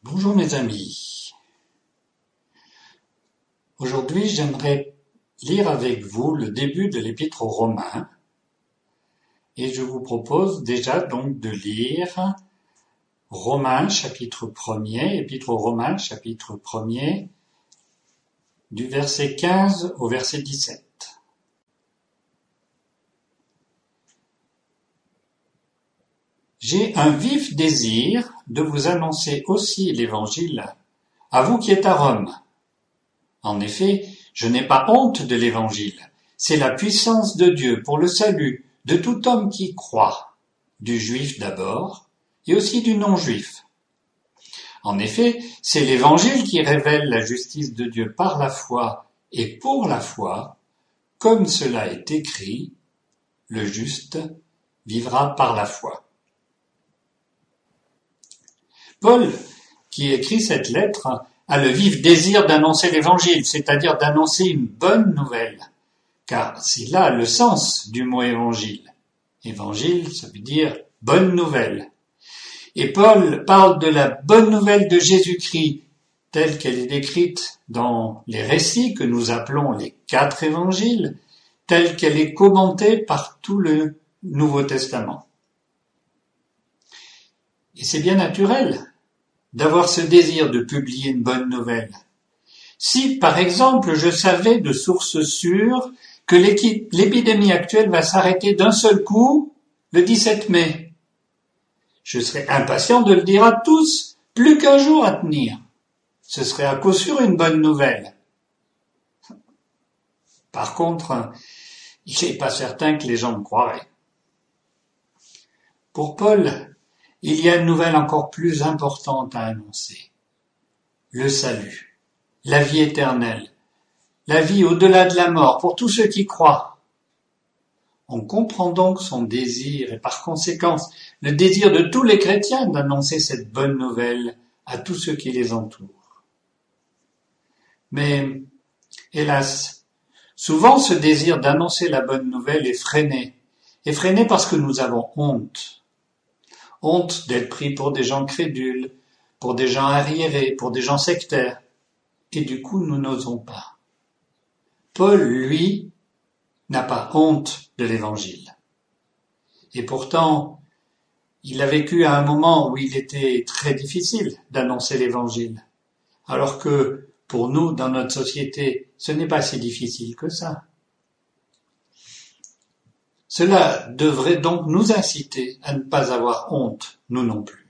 Bonjour mes amis. Aujourd'hui, j'aimerais lire avec vous le début de l'Épître aux Romains et je vous propose déjà donc de lire Romains chapitre 1er, Épître aux Romains chapitre 1er, du verset 15 au verset 17. J'ai un vif désir de vous annoncer aussi l'Évangile à vous qui êtes à Rome. En effet, je n'ai pas honte de l'Évangile. C'est la puissance de Dieu pour le salut de tout homme qui croit, du juif d'abord, et aussi du non-juif. En effet, c'est l'Évangile qui révèle la justice de Dieu par la foi et pour la foi, comme cela est écrit, le juste vivra par la foi. Paul, qui écrit cette lettre, a le vif désir d'annoncer l'Évangile, c'est-à-dire d'annoncer une bonne nouvelle, car c'est là le sens du mot Évangile. Évangile, ça veut dire bonne nouvelle. Et Paul parle de la bonne nouvelle de Jésus-Christ, telle qu'elle est décrite dans les récits que nous appelons les 4 évangiles, telle qu'elle est commentée par tout le Nouveau Testament. Et c'est bien naturel d'avoir ce désir de publier une bonne nouvelle. Si, par exemple, je savais de source sûre que l'épidémie actuelle va s'arrêter d'un seul coup le 17 mai, je serais impatient de le dire à tous, plus qu'un jour à tenir. Ce serait à coup sûr une bonne nouvelle. Par contre, il n'est pas certain que les gens me croiraient. Pour Paul, il y a une nouvelle encore plus importante à annoncer. Le salut, la vie éternelle, la vie au-delà de la mort pour tous ceux qui croient. On comprend donc son désir et par conséquent le désir de tous les chrétiens d'annoncer cette bonne nouvelle à tous ceux qui les entourent. Mais, hélas, souvent ce désir d'annoncer la bonne nouvelle est freiné parce que nous avons honte. Honte d'être pris pour des gens crédules, pour des gens arriérés, pour des gens sectaires. Et du coup, nous n'osons pas. Paul, lui, n'a pas honte de l'Évangile. Et pourtant, il a vécu à un moment où il était très difficile d'annoncer l'Évangile. Alors que, pour nous, dans notre société, ce n'est pas si difficile que ça. Cela devrait donc nous inciter à ne pas avoir honte, nous non plus.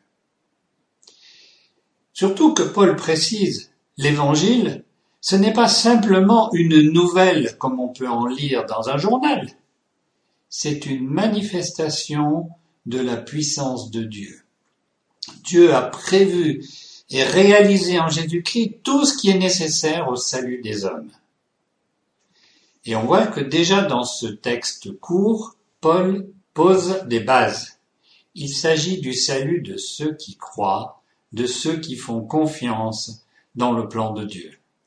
Surtout que Paul précise, l'Évangile, ce n'est pas simplement une nouvelle comme on peut en lire dans un journal. C'est une manifestation de la puissance de Dieu. Dieu a prévu et réalisé en Jésus-Christ tout ce qui est nécessaire au salut des hommes. Et on voit que déjà dans ce texte court, Paul pose des bases. Il s'agit du salut de ceux qui croient, de ceux qui font confiance dans le plan de Dieu.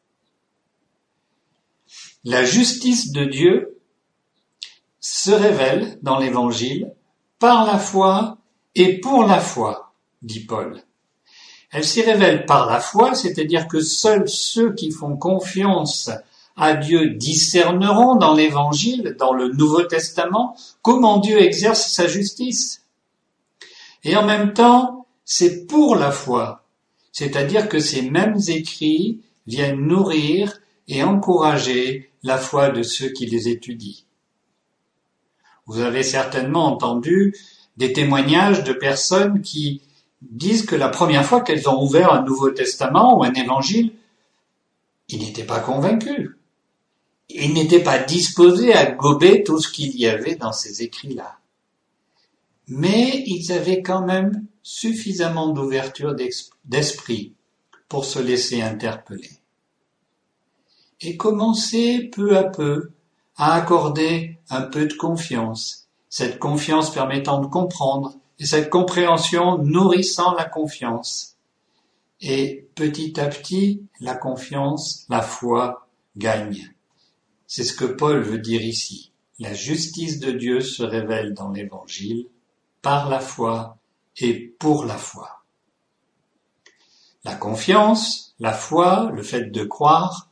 La justice de Dieu se révèle dans l'Évangile par la foi et pour la foi, dit Paul. Elle s'y révèle par la foi, c'est-à-dire que seuls ceux qui font confiance à Dieu discerneront dans l'Évangile, dans le Nouveau Testament, comment Dieu exerce sa justice. Et en même temps, c'est pour la foi, c'est-à-dire que ces mêmes écrits viennent nourrir et encourager la foi de ceux qui les étudient. Vous avez certainement entendu des témoignages de personnes qui disent que la première fois qu'elles ont ouvert un Nouveau Testament ou un Évangile, ils n'étaient pas convaincus. Ils n'étaient pas disposés à gober tout ce qu'il y avait dans ces écrits-là. Mais ils avaient quand même suffisamment d'ouverture d'esprit pour se laisser interpeller. Et commencer peu à peu à accorder un peu de confiance, cette confiance permettant de comprendre et cette compréhension nourrissant la confiance. Et petit à petit, la confiance, la foi gagne. C'est ce que Paul veut dire ici. La justice de Dieu se révèle dans l'Évangile par la foi et pour la foi. La confiance, la foi, le fait de croire,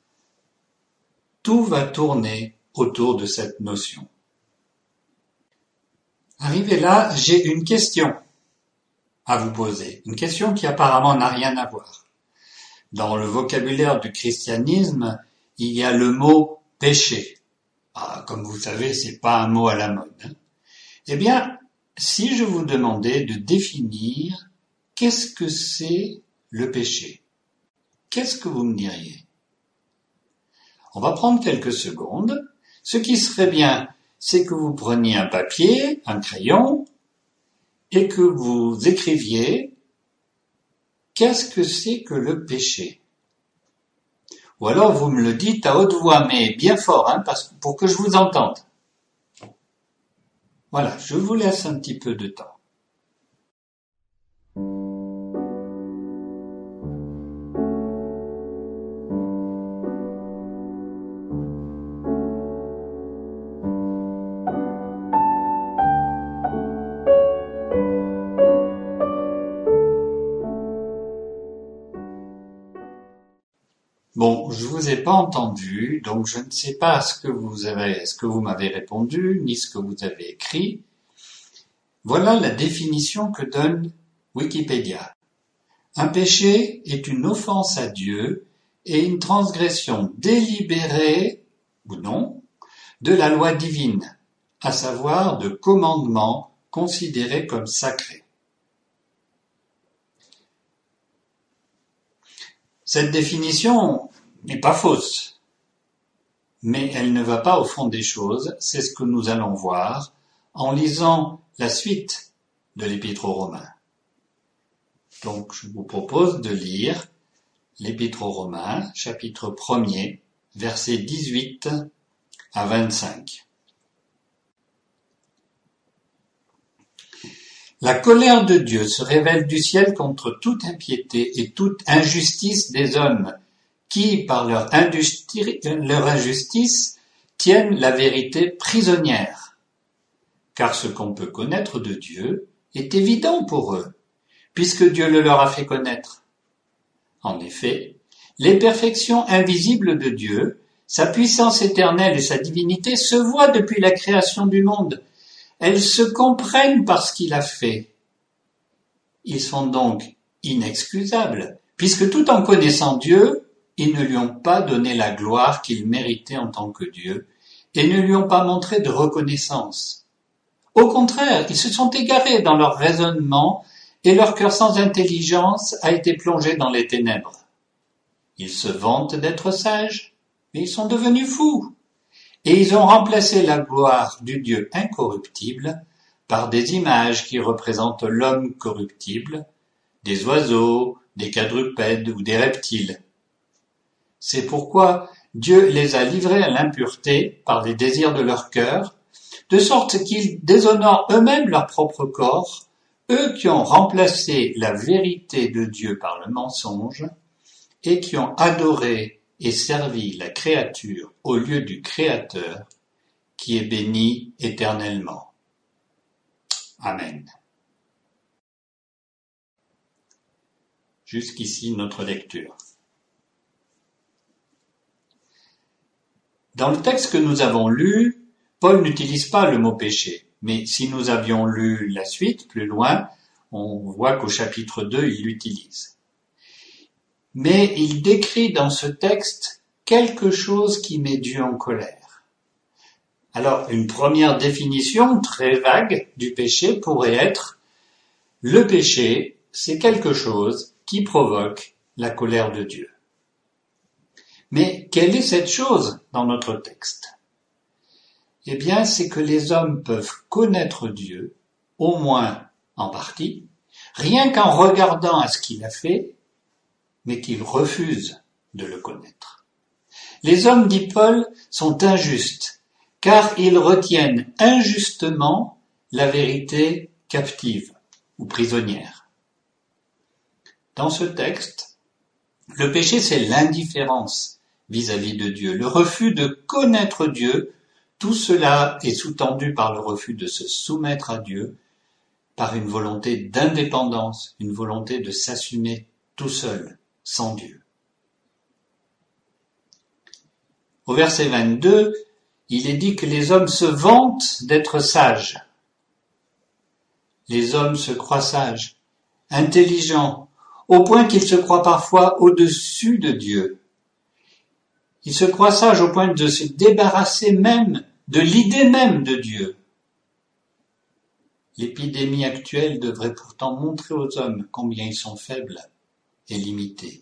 tout va tourner autour de cette notion. Arrivé là, j'ai une question à vous poser, une question qui apparemment n'a rien à voir. Dans le vocabulaire du christianisme, il y a le mot péché. Comme vous savez, c'est pas un mot à la mode. Eh bien, si je vous demandais de définir qu'est-ce que c'est le péché, qu'est-ce que vous me diriez? On va prendre quelques secondes. Ce qui serait bien, c'est que vous preniez un papier, un crayon, et que vous écriviez qu'est-ce que c'est que le péché? Ou alors vous me le dites à haute voix, mais bien fort, pour que je vous entende. Voilà, je vous laisse un petit peu de temps. Bon, je vous ai pas entendu, donc je ne sais pas ce que vous m'avez répondu, ni ce que vous avez écrit. Voilà la définition que donne Wikipédia. Un péché est une offense à Dieu et une transgression délibérée, ou non, de la loi divine, à savoir de commandements considérés comme sacrés. Cette définition n'est pas fausse, mais elle ne va pas au fond des choses, c'est ce que nous allons voir en lisant la suite de l'Épître aux Romains. Donc je vous propose de lire l'Épître aux Romains, chapitre 1er, versets 18 à 25. La colère de Dieu se révèle du ciel contre toute impiété et toute injustice des hommes, qui, par leur injustice, tiennent la vérité prisonnière. Car ce qu'on peut connaître de Dieu est évident pour eux, puisque Dieu le leur a fait connaître. En effet, les perfections invisibles de Dieu, sa puissance éternelle et sa divinité se voient depuis la création du monde. Elles se comprennent par ce qu'il a fait. Ils sont donc inexcusables, puisque tout en connaissant Dieu, ils ne lui ont pas donné la gloire qu'il méritait en tant que Dieu, et ne lui ont pas montré de reconnaissance. Au contraire, ils se sont égarés dans leur raisonnement, et leur cœur sans intelligence a été plongé dans les ténèbres. Ils se vantent d'être sages, mais ils sont devenus fous. Et ils ont remplacé la gloire du Dieu incorruptible par des images qui représentent l'homme corruptible, des oiseaux, des quadrupèdes ou des reptiles. C'est pourquoi Dieu les a livrés à l'impureté par les désirs de leur cœur, de sorte qu'ils déshonorent eux-mêmes leur propre corps, eux qui ont remplacé la vérité de Dieu par le mensonge, et qui ont adoré et servi la créature au lieu du Créateur, qui est béni éternellement. Amen. Jusqu'ici notre lecture. Dans le texte que nous avons lu, Paul n'utilise pas le mot péché, mais si nous avions lu la suite plus loin, on voit qu'au chapitre 2, il l'utilise. Mais il décrit dans ce texte quelque chose qui met Dieu en colère. Alors, une première définition très vague du péché pourrait être « Le péché, c'est quelque chose qui provoque la colère de Dieu ». Mais quelle est cette chose dans notre texte? Eh bien, c'est que les hommes peuvent connaître Dieu, au moins en partie, rien qu'en regardant à ce qu'il a fait, mais qu'ils refusent de le connaître. Les hommes, dit Paul, sont injustes, car ils retiennent injustement la vérité captive ou prisonnière. Dans ce texte, le péché, c'est l'indifférence vis-à-vis de Dieu, le refus de connaître Dieu. Tout cela est sous-tendu par le refus de se soumettre à Dieu, par une volonté d'indépendance, une volonté de s'assumer tout seul, sans Dieu. Au verset 22, il est dit que les hommes se vantent d'être sages. Les hommes se croient sages, intelligents, au point qu'ils se croient parfois au-dessus de Dieu. Ils se croient sages au point de se débarrasser même de l'idée même de Dieu. L'épidémie actuelle devrait pourtant montrer aux hommes combien ils sont faibles et limités.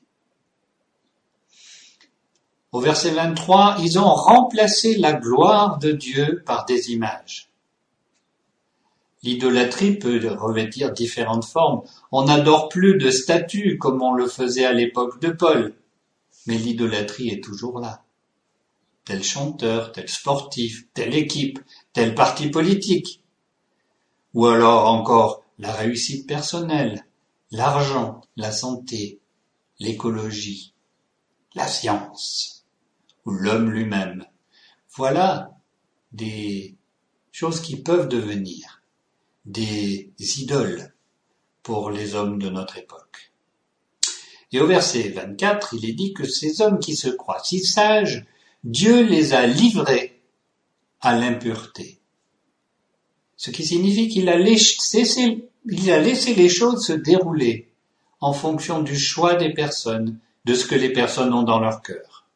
Au verset 23, ils ont remplacé la gloire de Dieu par des images. L'idolâtrie peut revêtir différentes formes. On n'adore plus de statues comme on le faisait à l'époque de Paul. Mais l'idolâtrie est toujours là. Tel chanteur, tel sportif, telle équipe, tel parti politique. Ou alors encore la réussite personnelle, l'argent, la santé, l'écologie, la science, ou l'homme lui-même. Voilà des choses qui peuvent devenir des idoles pour les hommes de notre époque. Et au verset 24, il est dit que ces hommes qui se croient si sages, Dieu les a livrés à l'impureté. Ce qui signifie qu'il a laissé les choses se dérouler en fonction du choix des personnes, de ce que les personnes ont dans leur cœur.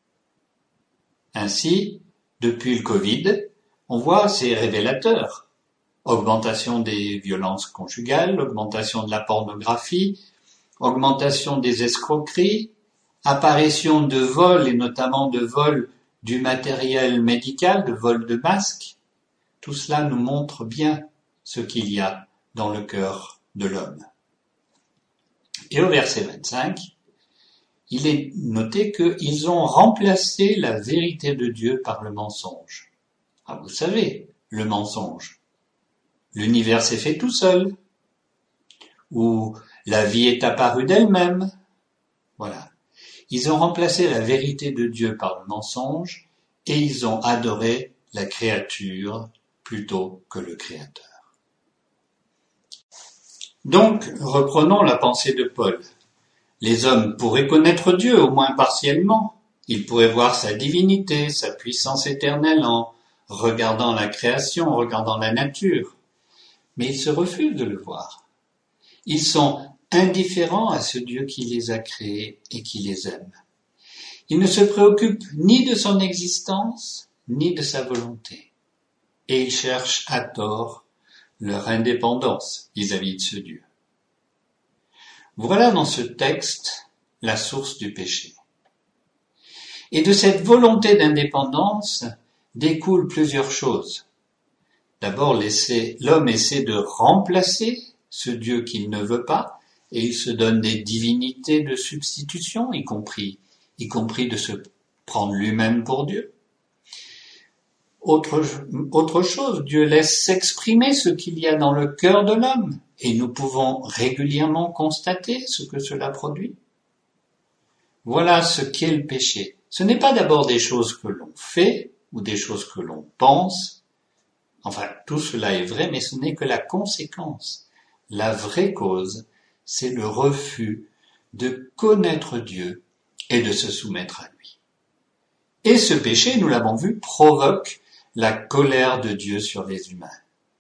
Ainsi, depuis le Covid, on voit ces révélateurs. Augmentation des violences conjugales, augmentation de la pornographie, augmentation des escroqueries, apparition de vols et notamment de vols du matériel médical, de vols de masques. Tout cela nous montre bien ce qu'il y a dans le cœur de l'homme. Et au verset 25, il est noté qu'ils ont remplacé la vérité de Dieu par le mensonge. Ah, vous savez, le mensonge. L'univers s'est fait tout seul, ou la vie est apparue d'elle-même. Voilà. Ils ont remplacé la vérité de Dieu par le mensonge et ils ont adoré la créature plutôt que le Créateur. Donc, reprenons la pensée de Paul. Les hommes pourraient connaître Dieu, au moins partiellement. Ils pourraient voir sa divinité, sa puissance éternelle en regardant la création, en regardant la nature. Mais ils se refusent de le voir. Ils sont indifférents à ce Dieu qui les a créés et qui les aime. Ils ne se préoccupent ni de son existence, ni de sa volonté. Et ils cherchent à tort leur indépendance vis-à-vis de ce Dieu. Voilà dans ce texte la source du péché. Et de cette volonté d'indépendance découlent plusieurs choses. D'abord, l'homme essaie de remplacer ce Dieu qu'il ne veut pas, et il se donne des divinités de substitution, y compris de se prendre lui-même pour Dieu. Autre chose, Dieu laisse s'exprimer ce qu'il y a dans le cœur de l'homme, et nous pouvons régulièrement constater ce que cela produit. Voilà ce qu'est le péché. Ce n'est pas d'abord des choses que l'on fait, ou des choses que l'on pense. Enfin, tout cela est vrai, mais ce n'est que la conséquence. La vraie cause, c'est le refus de connaître Dieu et de se soumettre à lui. Et ce péché, nous l'avons vu, provoque la colère de Dieu sur les humains.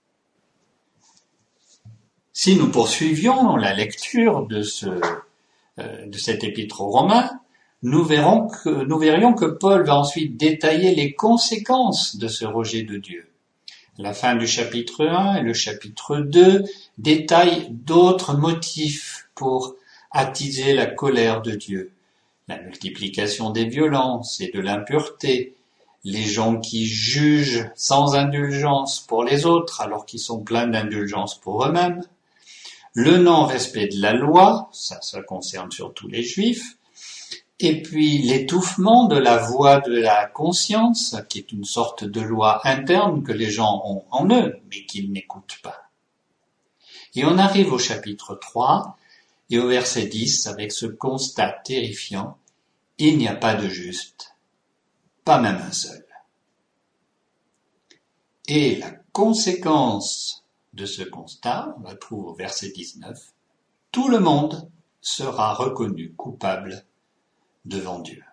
Si nous poursuivions la lecture de cet épître aux Romains, nous verrions que Paul va ensuite détailler les conséquences de ce rejet de Dieu. La fin du chapitre 1 et le chapitre 2 détaillent d'autres motifs pour attiser la colère de Dieu. La multiplication des violences et de l'impureté, les gens qui jugent sans indulgence pour les autres alors qu'ils sont pleins d'indulgence pour eux-mêmes, le non-respect de la loi, ça concerne surtout les Juifs, et puis l'étouffement de la voix de la conscience, qui est une sorte de loi interne que les gens ont en eux, mais qu'ils n'écoutent pas. Et on arrive au chapitre 3, et au verset 10, avec ce constat terrifiant, il n'y a pas de juste, pas même un seul. Et la conséquence de ce constat, on la trouve au verset 19, tout le monde sera reconnu coupable devant Dieu.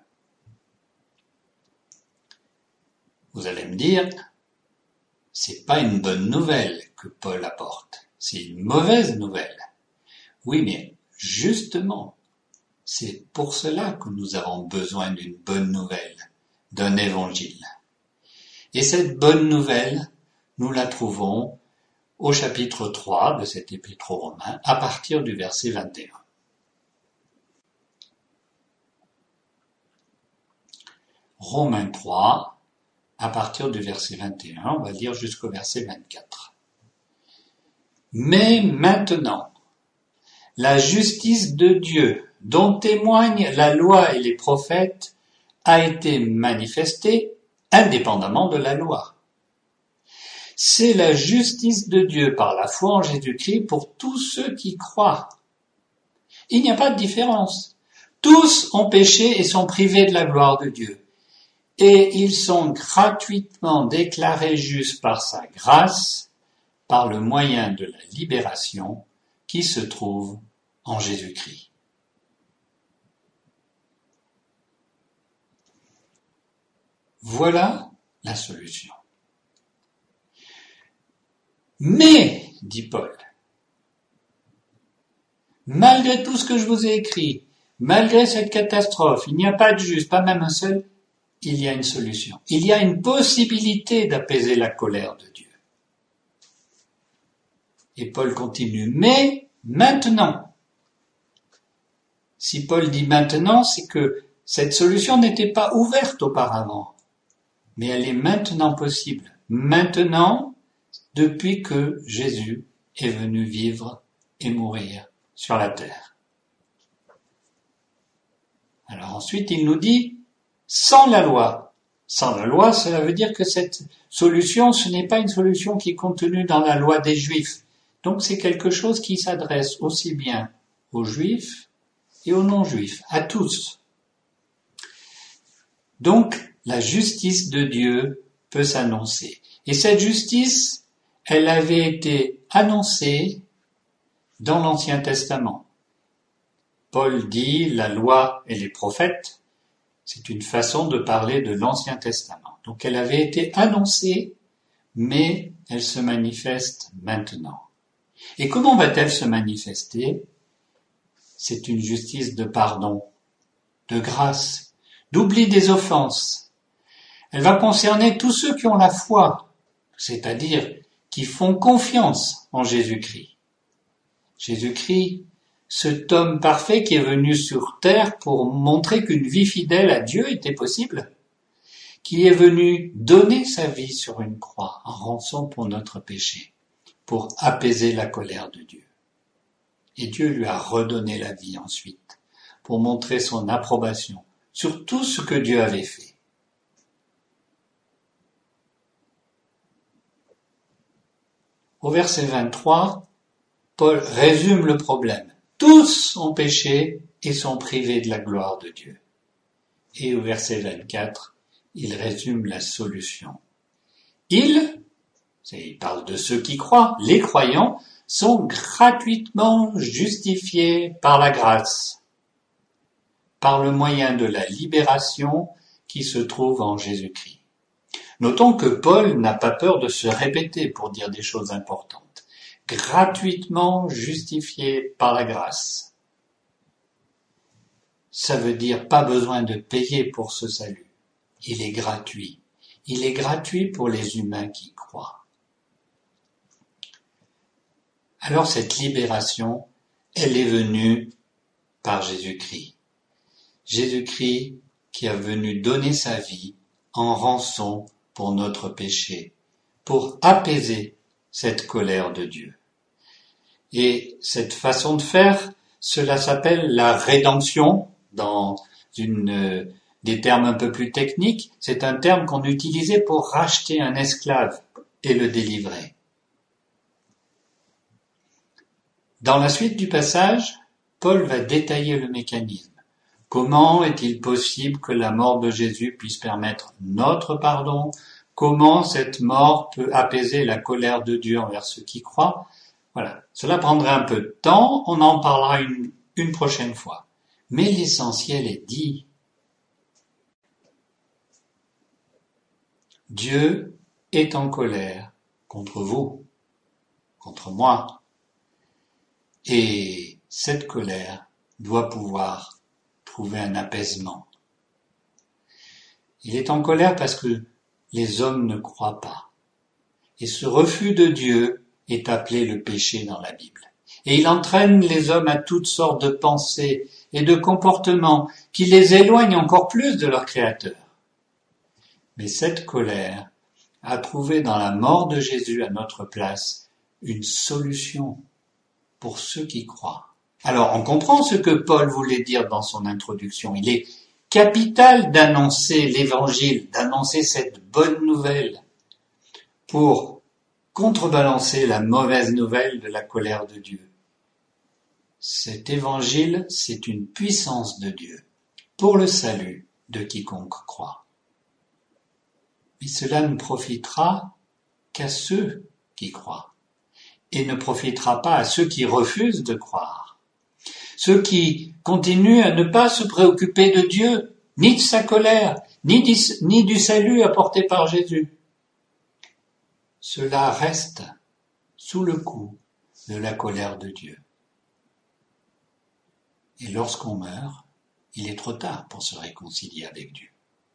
Vous allez me dire, c'est pas une bonne nouvelle que Paul apporte, c'est une mauvaise nouvelle. Oui, mais justement, c'est pour cela que nous avons besoin d'une bonne nouvelle, d'un évangile. Et cette bonne nouvelle, nous la trouvons au chapitre 3 de cet épître aux Romains, à partir du verset 21. Romains 3, à partir du verset 21, on va lire jusqu'au verset 24. Mais maintenant, la justice de Dieu, dont témoignent la loi et les prophètes, a été manifestée indépendamment de la loi. C'est la justice de Dieu par la foi en Jésus-Christ pour tous ceux qui croient. Il n'y a pas de différence. Tous ont péché et sont privés de la gloire de Dieu. Et ils sont gratuitement déclarés justes par sa grâce, par le moyen de la libération qui se trouve en Jésus-Christ. Voilà la solution. Mais, dit Paul, malgré tout ce que je vous ai écrit, malgré cette catastrophe, il n'y a pas de juste, pas même un seul, il y a une solution. Il y a une possibilité d'apaiser la colère de Dieu. Et Paul continue, mais maintenant. Si Paul dit maintenant, c'est que cette solution n'était pas ouverte auparavant, mais elle est maintenant possible. Maintenant, depuis que Jésus est venu vivre et mourir sur la terre. Alors ensuite, il nous dit, sans la loi. Sans la loi, cela veut dire que cette solution, ce n'est pas une solution qui est contenue dans la loi des Juifs. Donc c'est quelque chose qui s'adresse aussi bien aux Juifs et aux non-Juifs, à tous. Donc la justice de Dieu peut s'annoncer. Et cette justice, elle avait été annoncée dans l'Ancien Testament. Paul dit la loi et les prophètes, c'est une façon de parler de l'Ancien Testament. Donc elle avait été annoncée, mais elle se manifeste maintenant. Et comment va-t-elle se manifester? C'est une justice de pardon, de grâce, d'oubli des offenses. Elle va concerner tous ceux qui ont la foi, c'est-à-dire qui font confiance en Jésus-Christ. Jésus-Christ, cet homme parfait qui est venu sur terre pour montrer qu'une vie fidèle à Dieu était possible, qui est venu donner sa vie sur une croix en rançon pour notre péché, pour apaiser la colère de Dieu. Et Dieu lui a redonné la vie ensuite, pour montrer son approbation sur tout ce que Dieu avait fait. Au verset 23, Paul résume le problème. Tous ont péché et sont privés de la gloire de Dieu. Et au verset 24, il résume la solution. Il parle de ceux qui croient, les croyants, sont gratuitement justifiés par la grâce, par le moyen de la libération qui se trouve en Jésus-Christ. Notons que Paul n'a pas peur de se répéter pour dire des choses importantes. Gratuitement justifié par la grâce. Ça veut dire pas besoin de payer pour ce salut. Il est gratuit. Il est gratuit pour les humains qui croient. Alors cette libération, elle est venue par Jésus-Christ. Jésus-Christ qui a venu donner sa vie en rançon pour notre péché, pour apaiser cette colère de Dieu. Et cette façon de faire, cela s'appelle la rédemption, dans des termes un peu plus techniques. C'est un terme qu'on utilisait pour racheter un esclave et le délivrer. Dans la suite du passage, Paul va détailler le mécanisme. Comment est-il possible que la mort de Jésus puisse permettre notre pardon? Comment cette mort peut apaiser la colère de Dieu envers ceux qui croient? Voilà. Cela prendra un peu de temps. On en parlera une prochaine fois. Mais l'essentiel est dit. Dieu est en colère contre vous, contre moi. Et cette colère doit pouvoir trouver un apaisement. Il est en colère parce que les hommes ne croient pas. Et ce refus de Dieu est appelé le péché dans la Bible. Et il entraîne les hommes à toutes sortes de pensées et de comportements qui les éloignent encore plus de leur Créateur. Mais cette colère a trouvé dans la mort de Jésus à notre place une solution pour ceux qui croient. Alors, on comprend ce que Paul voulait dire dans son introduction. Il est capital d'annoncer l'évangile, d'annoncer cette bonne nouvelle pour contrebalancer la mauvaise nouvelle de la colère de Dieu. Cet évangile, c'est une puissance de Dieu pour le salut de quiconque croit. Mais cela ne profitera qu'à ceux qui croient et ne profitera pas à ceux qui refusent de croire. Ceux qui continuent à ne pas se préoccuper de Dieu, ni de sa colère, ni du salut apporté par Jésus. Cela reste sous le coup de la colère de Dieu. Et lorsqu'on meurt, il est trop tard pour se réconcilier avec Dieu.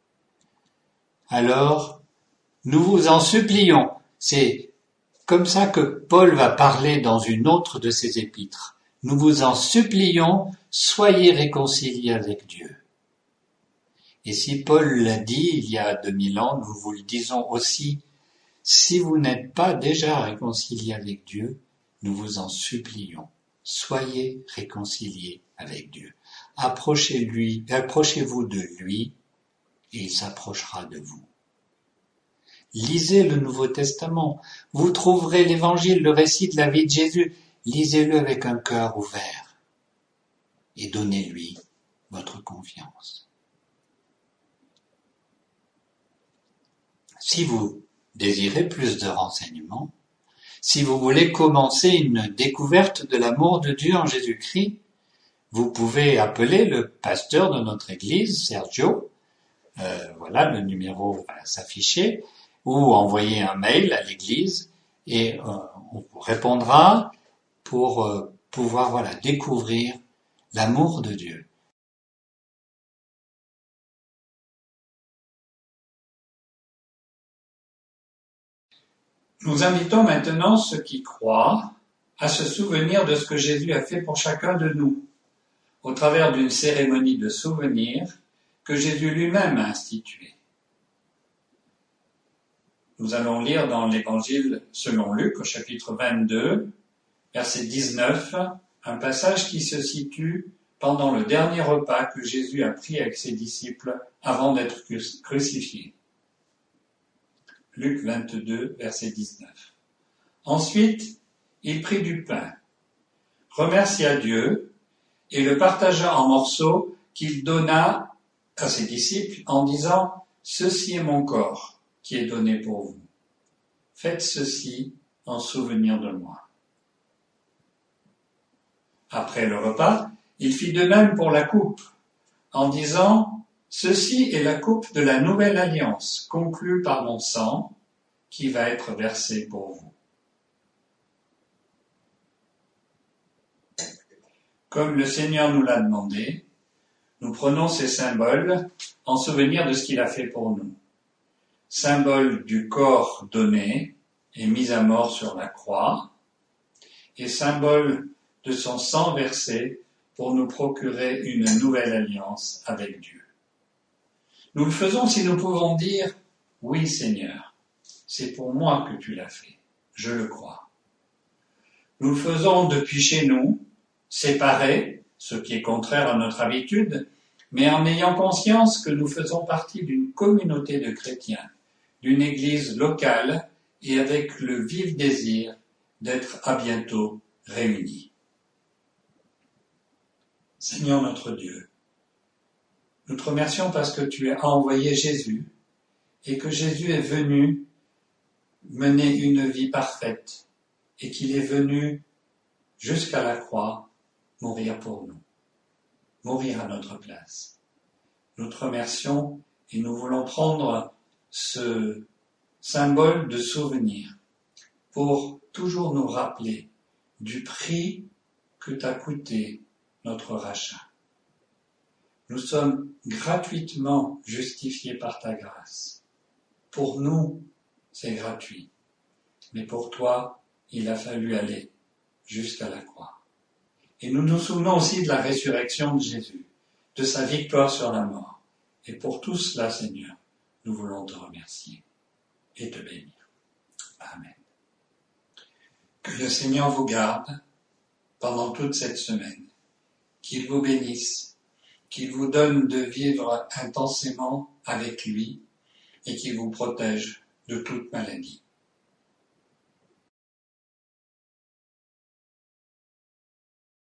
Alors, nous vous en supplions. C'est comme ça que Paul va parler dans une autre de ses épîtres. Nous vous en supplions, soyez réconciliés avec Dieu. Et si Paul l'a dit il y a 2000 ans, nous vous le disons aussi, si vous n'êtes pas déjà réconciliés avec Dieu, nous vous en supplions, soyez réconciliés avec Dieu. Approchez-vous de lui et il s'approchera de vous. Lisez le Nouveau Testament, vous trouverez l'Évangile, le récit de la vie de Jésus. Lisez-le avec un cœur ouvert et donnez-lui votre confiance. Si vous désirez plus de renseignements, si vous voulez commencer une découverte de l'amour de Dieu en Jésus-Christ, vous pouvez appeler le pasteur de notre église, Sergio, voilà, le numéro va s'afficher, ou envoyer un mail à l'église et on vous répondra pour pouvoir découvrir l'amour de Dieu. Nous invitons maintenant ceux qui croient à se souvenir de ce que Jésus a fait pour chacun de nous, au travers d'une cérémonie de souvenir que Jésus lui-même a instituée. Nous allons lire dans l'Évangile selon Luc, au chapitre 22, verset 19, un passage qui se situe pendant le dernier repas que Jésus a pris avec ses disciples avant d'être crucifié. Luc 22, verset 19. Ensuite, il prit du pain, remercia Dieu et le partagea en morceaux qu'il donna à ses disciples en disant « Ceci est mon corps qui est donné pour vous. Faites ceci en souvenir de moi. » Après le repas, il fit de même pour la coupe, en disant « Ceci est la coupe de la nouvelle alliance, conclue par mon sang, qui va être versé pour vous. » Comme le Seigneur nous l'a demandé, nous prenons ces symboles en souvenir de ce qu'il a fait pour nous. Symbole du corps donné et mis à mort sur la croix, et symbole de son sang versé pour nous procurer une nouvelle alliance avec Dieu. Nous le faisons si nous pouvons dire « Oui Seigneur, c'est pour moi que tu l'as fait, je le crois. » Nous le faisons depuis chez nous, séparés, ce qui est contraire à notre habitude, mais en ayant conscience que nous faisons partie d'une communauté de chrétiens, d'une église locale et avec le vif désir d'être à bientôt réunis. Seigneur notre Dieu, nous te remercions parce que tu as envoyé Jésus et que Jésus est venu mener une vie parfaite et qu'il est venu jusqu'à la croix mourir pour nous. mourir à notre place. Nous te remercions et nous voulons prendre ce symbole de souvenir pour toujours nous rappeler du prix que t'a coûté notre rachat. Nous sommes gratuitement justifiés par ta grâce. Pour nous, c'est gratuit. Mais pour toi, il a fallu aller jusqu'à la croix. Et nous nous souvenons aussi de la résurrection de Jésus, de sa victoire sur la mort. Et pour tout cela, Seigneur, nous voulons te remercier et te bénir. Amen. Que le Seigneur vous garde pendant toute cette semaine, qu'il vous bénisse, qu'il vous donne de vivre intensément avec lui et qu'il vous protège de toute maladie.